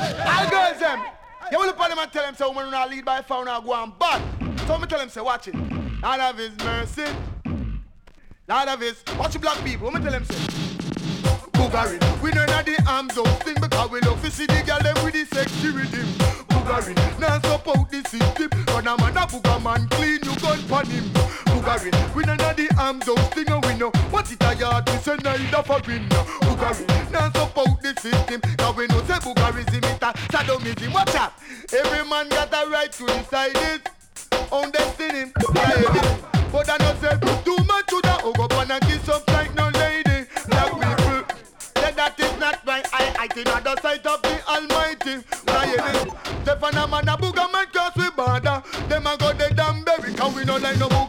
All girls them. You will look at them and tell them say woman not lead by fire now go on bad. So me tell them say watch it. Lord of His mercy. Lord of His. Watch the black people. What me tell them say? Boogarin. We know not the arms of thing because we love to see the girl them with the sexy rhythm. Boogarin. Now support the system. When a man a booga man clean you gun pan him. Boogarin. We know not the arms of thing and we know what it a yard we say neither for win. Boogarin. Now support the system. Cause we know say boogarism it a sadomism. Watch out. Every man got a right to decide it. On destiny. Yeah, but I know say too much to the go up and kiss up like no lady. Black people. That is not my I think at the sight of the Almighty. Stefan a man a booga man cause we bother. Them a go the damn berry cause we no like no more.